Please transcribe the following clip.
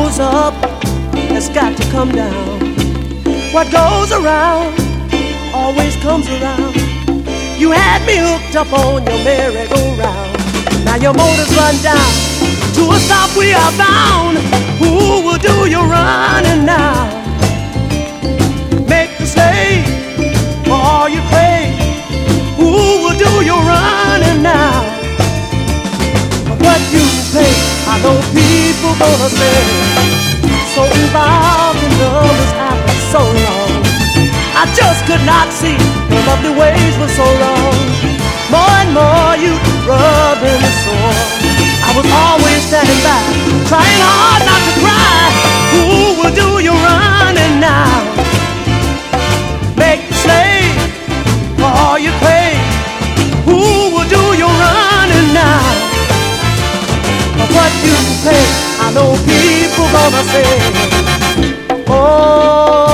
goes up has got to come down. What goes around always comes around. You had me hooked up on your merry-go-round. Now your motor's run down. To a stop we are bound. Who will do your running now? Make the slave for all you crave. Who will do your running now? For what you pay, I know people gonna say. So involved in numbers after so long, I just could not see your lovely ways were so wrong. More and more you rubbing me sore. I was always standing by, trying hard not to cry. Who will do your running now? Make the slave for all you crave. Who will do your running now? For what you pay, I know people gonna say, oh.